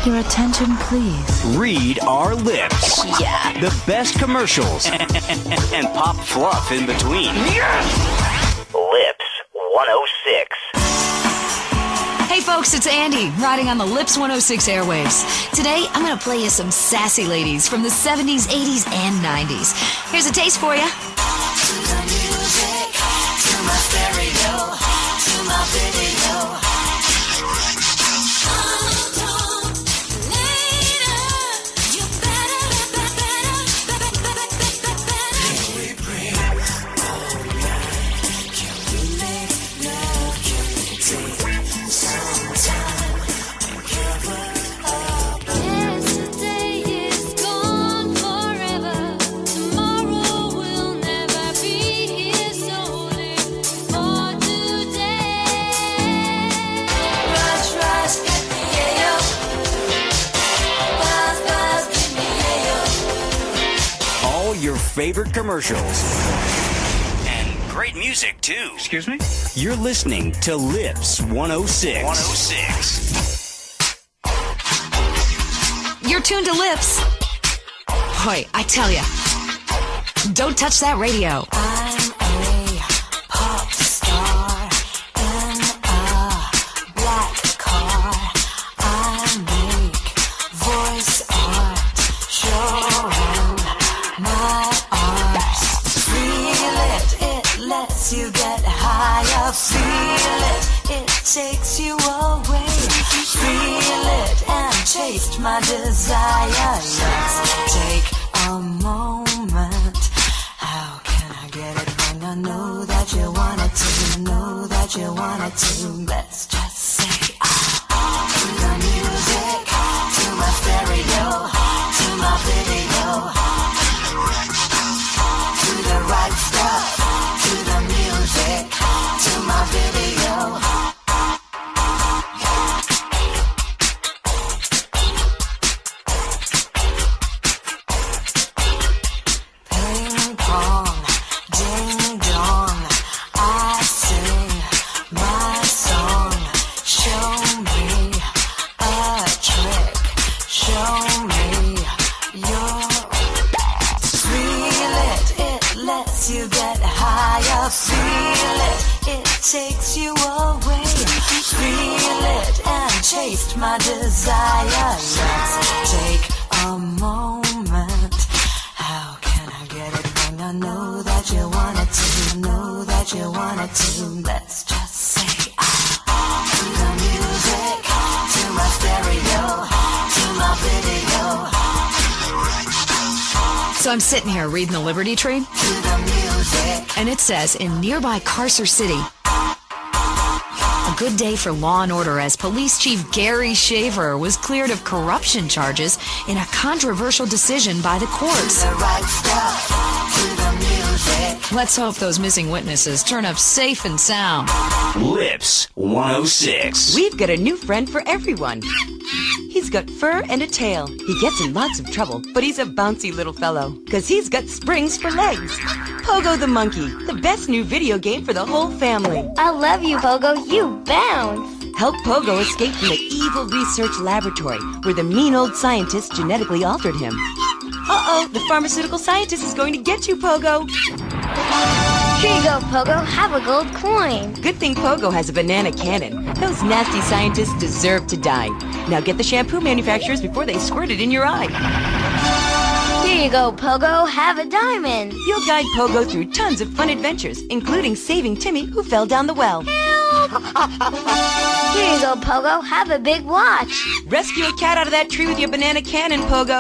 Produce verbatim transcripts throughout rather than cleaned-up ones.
Your attention, please. Read our lips. Yeah. The best commercials and, and pop fluff in between. Lips one oh six. Hey folks, it's Andy, riding on the Lips one oh six airwaves. Today, I'm going to play you some sassy ladies from the seventies, eighties, and nineties. Here's a taste for you. To the music, to my stereo, to my video. Your favorite commercials. And great music, too. Excuse me? You're listening to Lips one oh six. one oh six. You're tuned to Lips. Boy, I tell ya, don't touch that radio. I'm a pop star in a black car. I make voice art showing my art. Feel it, it lets you get higher. Feel it, it takes you away. Feel it and taste my desire. Let's take a moment. How can I get it when I know that you wanted to? Know that you wanted to. Let's just say ah. To the music, to my stereo, to my video. To the right stuff, to the music, to my video. Ping pong, ding dong, I sing my song. Show me a trick, show me your. Feel it, it lets you get higher. Feel it, it takes you away. Feel it and taste my desire. Let's take a moment. How can I get it when I know that you wanted to? Know that you wanted to. Let's just say ah. To the music, to my stereo, to my video. So I'm sitting here reading the Liberty Tree, To the music. and it says in nearby Carcer City, a good day for law and order as Police Chief Gary Shaver was cleared of corruption charges in a controversial decision by the courts. The right stuff, to the music. Let's hope those missing witnesses turn up safe and sound. Lips one oh six. We've got a new friend for everyone. He's got fur and a tail. He gets in lots of trouble, but he's a bouncy little fellow, because he's got springs for legs. Pogo the Monkey, the best new video game for the whole family. I love you, Pogo. You bounce. Help Pogo escape from the evil research laboratory where the mean old scientist genetically altered him. Uh-oh, the pharmaceutical scientist is going to get you, Pogo. Here you go, Pogo. Have a gold coin. Good thing Pogo has a banana cannon. Those nasty scientists deserve to die. Now get the shampoo manufacturers before they squirt it in your eye. Here you go, Pogo. Have a diamond. You'll guide Pogo through tons of fun adventures, including saving Timmy, who fell down the well. Help! Here you go, Pogo. Have a big watch. Rescue a cat out of that tree with your banana cannon, Pogo.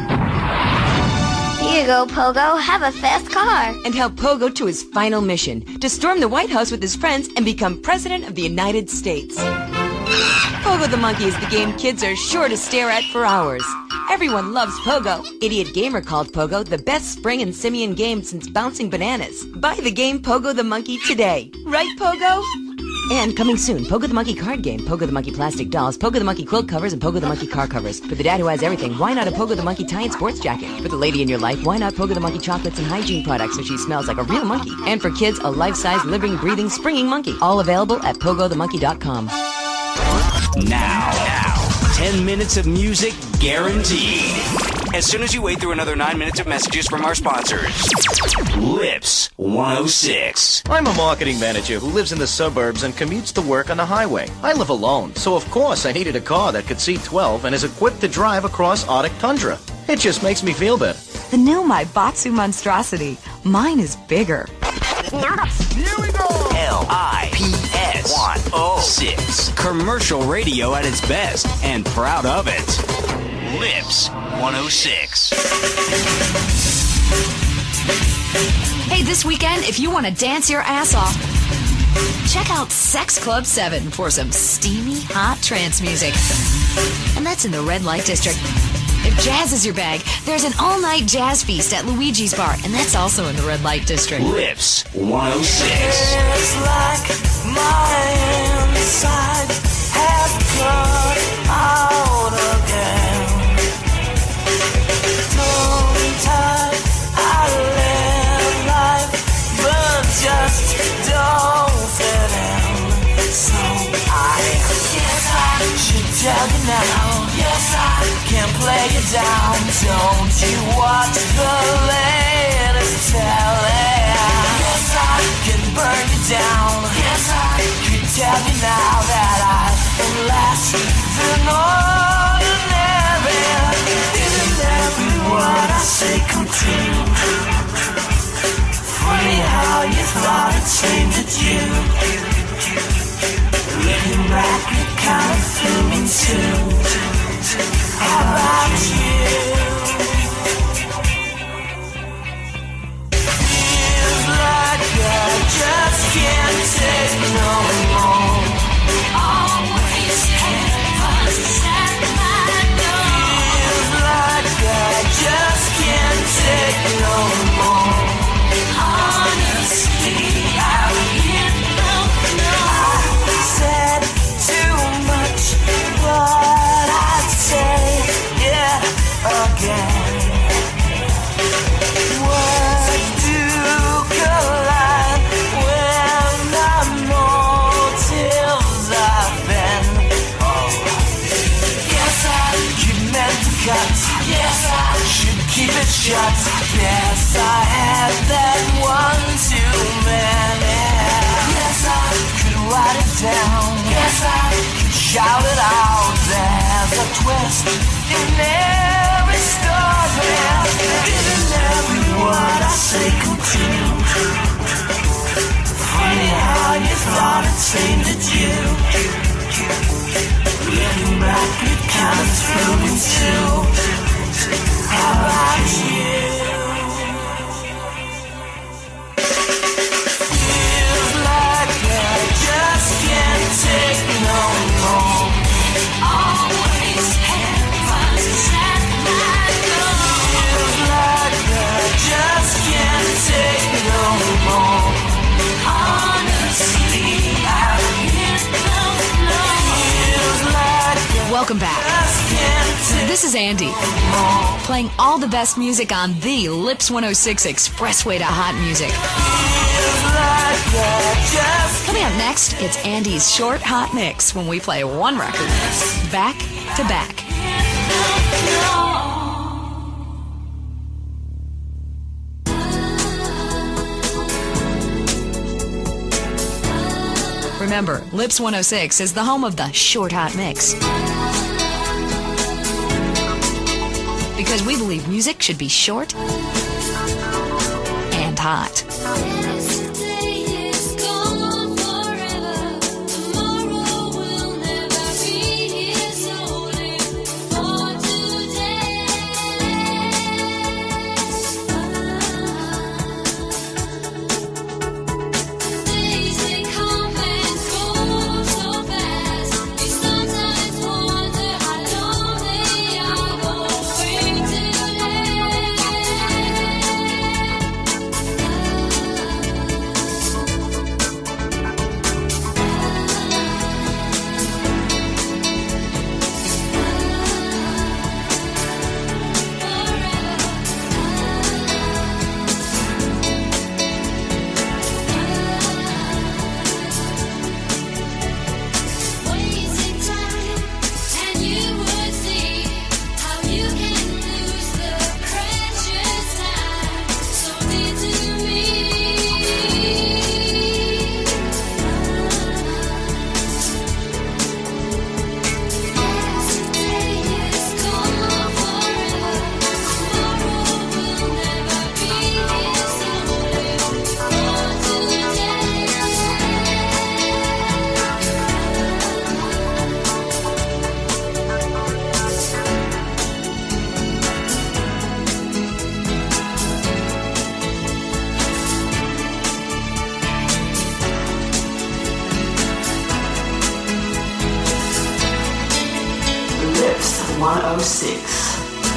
Here you go, Pogo. Have a fast car. And help Pogo to his final mission, to storm the White House with his friends and become President of the United States. Pogo the Monkey is the game kids are sure to stare at for hours. Everyone loves Pogo. Idiot Gamer called Pogo the best spring and simian game since bouncing bananas. Buy the game Pogo the Monkey today. Right, Pogo? And coming soon, Pogo the Monkey card game, Pogo the Monkey plastic dolls, Pogo the Monkey quilt covers, and Pogo the Monkey car covers. For the dad who has everything, why not a Pogo the Monkey tie and sports jacket? For the lady in your life, why not Pogo the Monkey chocolates and hygiene products so she smells like a real monkey? And for kids, a life-size, living, breathing, springing monkey. All available at pogo the monkey dot com. Now, now, ten minutes of music guaranteed. As soon as you wait through another nine minutes of messages from our sponsors. Lips one oh six. I'm a marketing manager who lives in the suburbs and commutes to work on the highway. I live alone, so of course I needed a car that could seat twelve and is equipped to drive across Arctic tundra. It just makes me feel better. The new Maibatsu monstrosity. Mine is bigger. Here we go. L I P S one oh six. Commercial radio at its best and proud of it. Lips one oh six. Hey, this weekend, if you want to dance your ass off, check out Sex Club seven for some steamy, hot trance music. And that's in the Red Light District. If jazz is your bag, there's an all-night jazz feast at Luigi's Bar, and that's also in the Red Light District. Lips one oh six. It's like my inside has cut out again. Tongue-tied, I live life, but just don't fit in. So I guess I should tell you now. Yes, I can play you down. Don't you watch the latest telly? Yes, I can burn you down. Yes, I can tell you now that I am less than ordinary. Isn't every word I say come true? Funny how you thought it seemed that you looking back, it kind of threw me too. How about you? Feels like I just can't take no more. Always heavens at my door. Feels like I just can't take no more. Honestly, I really don't know. I said too much, but I'd say it again. Words do collide when our motives are bent. Oh, yes, I keep meant to cut. Yes, I should keep it shut. Yes, I had that one too many. Yes, I could write it down. Yes, I could shout it out. There's a twist in every story. Isn't every word I say come true? Funny how you thought it seemed that you looking back, it kind of threw me too. How about you? Feels like I just can't take no more. Always heavens at my door. Feels like I just can't take no more. Honestly, I really don't know. Feels like I Welcome back. just can't take This is Andy, more. playing all the best music on the Lips one oh six Expressway to Hot Music. Feels like I just Coming up next, it's Andy's Short Hot Mix when we play one record back to back. Remember, Lips one oh six is the home of the Short Hot Mix. Because we believe music should be short and hot. Yesterday is gone forever. Tomorrow will never be here. So live for today. Days they come and go so fast. You sometimes wonder how long they are going to last. one oh six.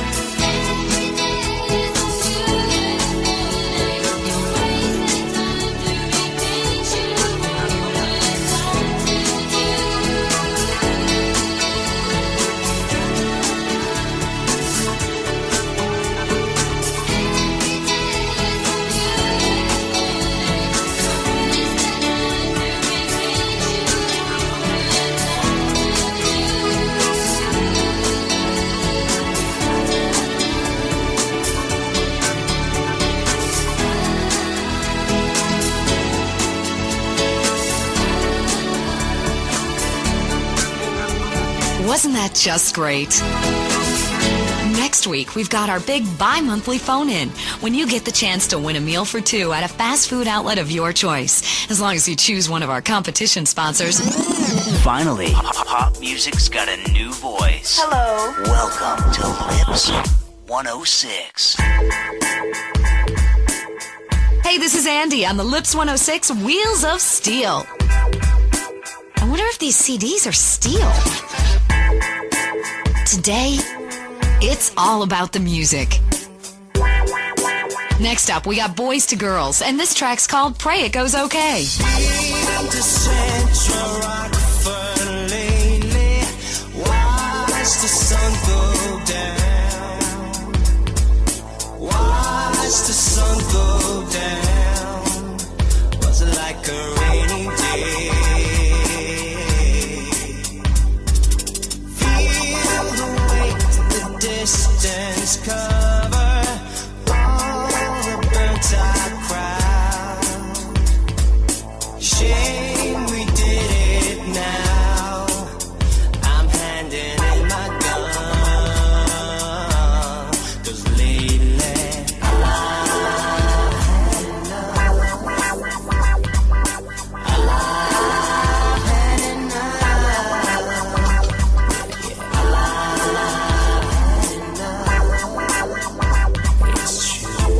Wasn't that just great? Next week, we've got our big bi-monthly phone-in, when you get the chance to win a meal for two at a fast food outlet of your choice, as long as you choose one of our competition sponsors. Finally, pop music's got a new voice. Hello. Welcome to Lips one oh six. Hey, this is Andy on the Lips one oh six Wheels of Steel. I wonder if these C Ds are steel. Today, it's all about the music. Next up, we got Boys to Girls, and this track's called Pray It Goes Okay. Watch the sun go down. Watch the sun go down. Was it like a rainy day? Feel the weight, the distance cover all the burnt out crowd. Shame we did it now. I'm handing in my gun, 'cause lately I've had enough. I've had enough. Yeah, I've had enough. It's true.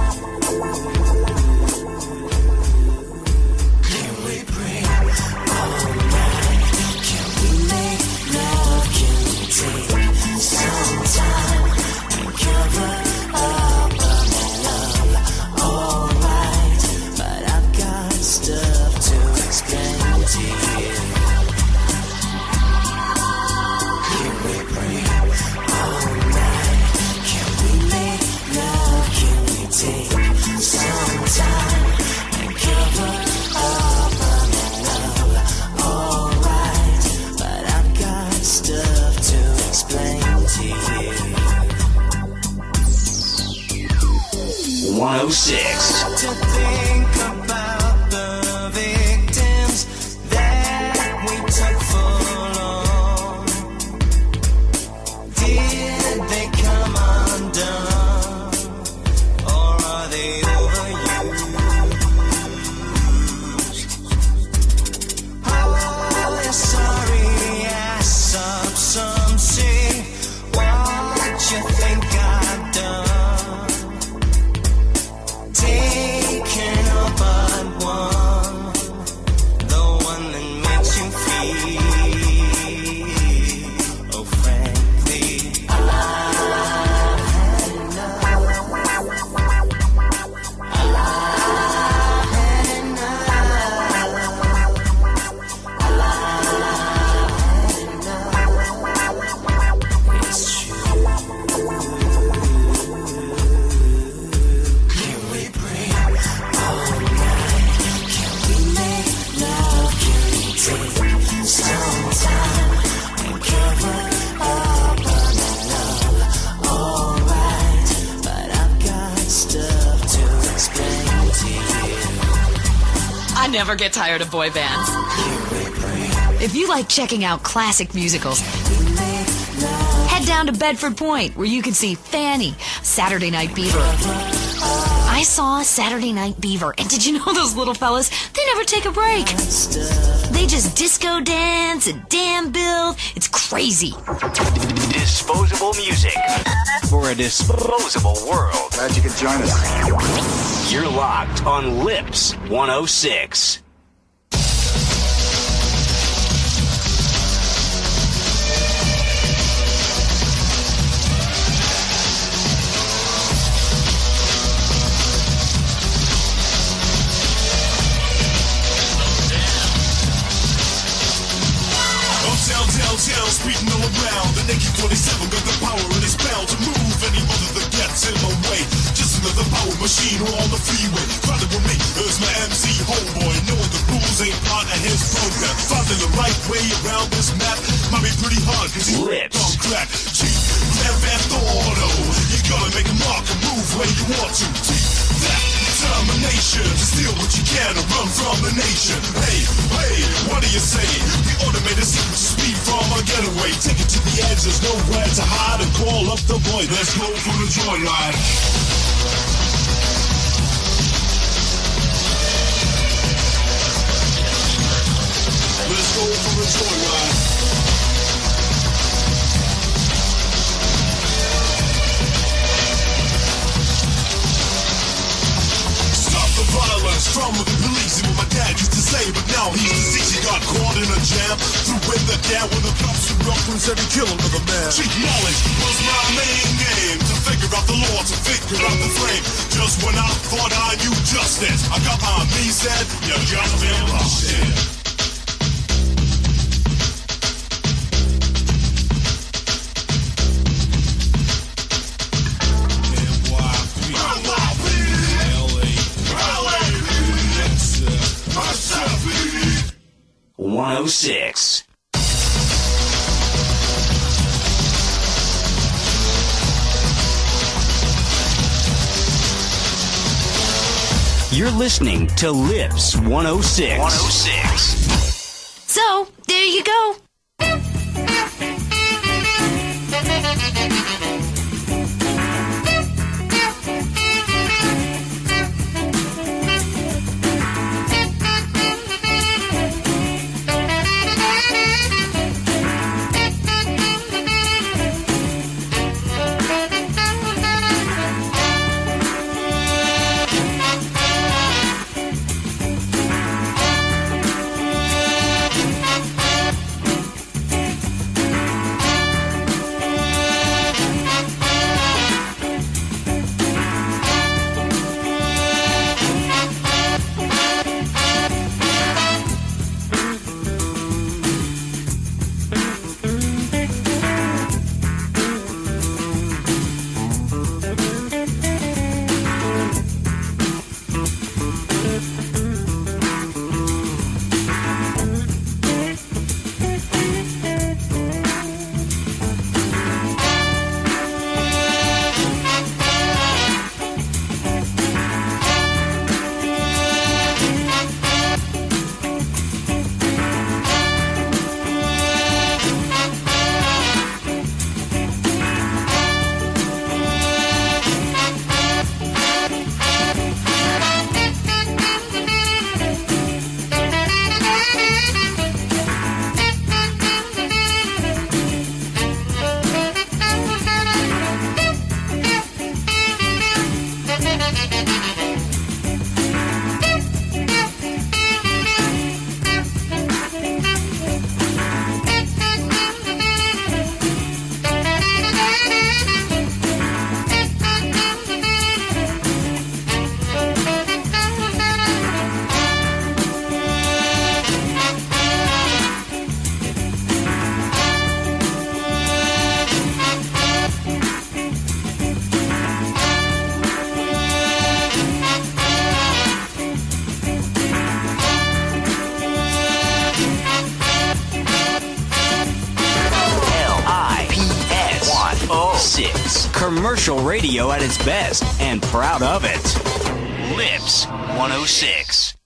Can we pray all night? Can we make love? Can we take some time and cover up on that love? Alright, but I've got stuff to explain to you. Can we pray all night? Can we make love? Can we take some time and cover up on that love? Alright, but I've got stuff to explain to you. one oh six. To think about the victims that we took for long. Did they come undone, or are they overused? Oh, you're sorry, ass up, some say. What you think I've done? Taking all but one, the one that makes you feel, oh frankly, I've had enough. I've had enough. I've had enough. It's true. Can we pray all night? Can we make love? Can we take some time and cover up on that love? Alright, but I've got stuff to explain to you. I never get tired of boy bands. Can we pray? If you like checking out classic musicals, We make love. head down to Bedford Point, where you can see Fanny, Saturday Night Beaver. I saw Saturday Night Beaver, and did you know those little fellas? They never take a break. They just disco dance and damn build. It's crazy. Disposable music for a disposable world. Glad you could join us. You're locked on Lips one oh six. style to move any mother that gets in my way. Just another power machine on the freeway. Riding with me is my M C homeboy, knowing the rules ain't part of his program. Finding the right way around this map might be pretty hard cause he's Lips. on crack. Chief, Grand Theft Auto, you gotta make a mark and move where you want to. Take that determination to steal what you can and run from the nation. Hey, hey, what do you say? The automated secret speed from a getaway. Take it to the edge, there's nowhere to hide, and call up the boy. Let's go for the joyride. Let's go for a joyride. Stop the violence from the police, and what my dad used to say, but now he's deceased. He got caught in a jam, threw in the can when the cops who reference every killing of a man. Chief knowledge was my main game, to figure out the law, to figure out the frame. Just when I thought I knew justice, I got my me said, you just been busted. one oh six. You're listening to Lips one oh six. one oh six. So, there you go. Commercial radio at its best, and proud of it. Lips one oh six.